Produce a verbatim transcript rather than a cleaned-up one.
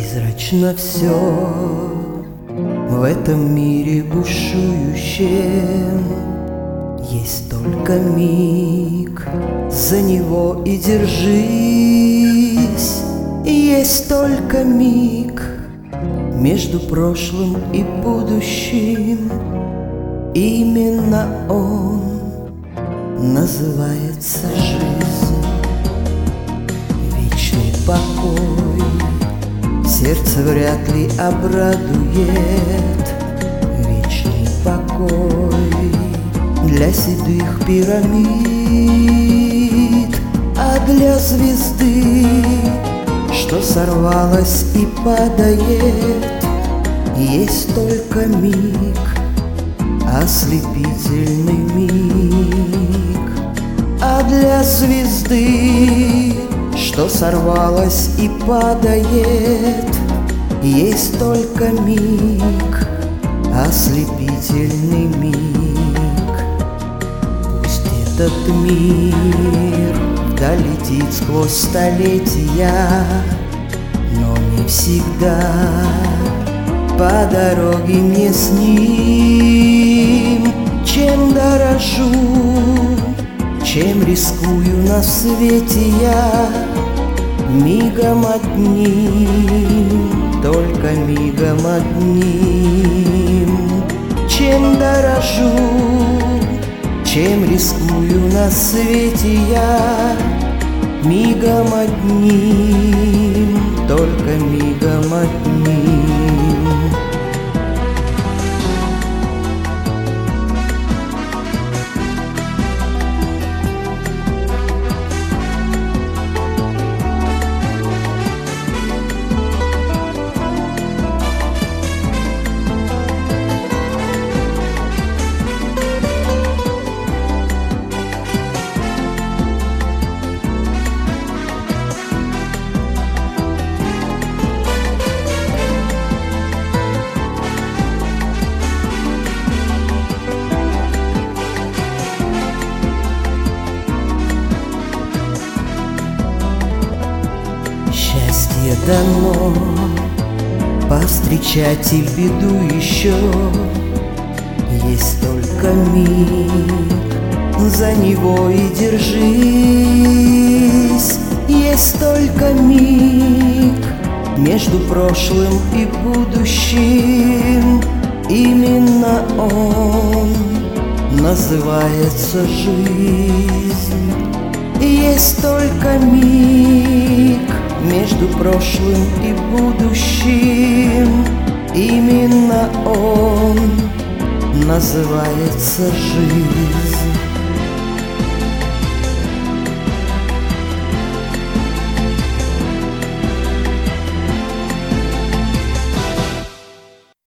Прозрачно все в этом мире бушующем. Есть только миг, за него и держись. Есть только миг между прошлым и будущим. Именно он называется жизнь. Вечный покой сердце вряд ли обрадует. Вечный покой для седых пирамид, а для звезды, что сорвалась и падает, есть только миг, ослепительный миг. А для звезды, что сорвалась и падает, есть только миг, ослепительный миг. Пусть этот мир долетит сквозь столетия, но не всегда по дороге мне с ним. Чем дорожу, чем рискую на свете я, мигом одним, только мигом одним. Чем дорожу, чем рискую на свете я, мигом одним, только мигом одним. Счастье дано повстречать и в беду еще. Есть только миг, за него и держись. Есть только миг между прошлым и будущим. Именно он называется жизнь. Есть только миг между прошлым и будущим. Именно он называется жизнь.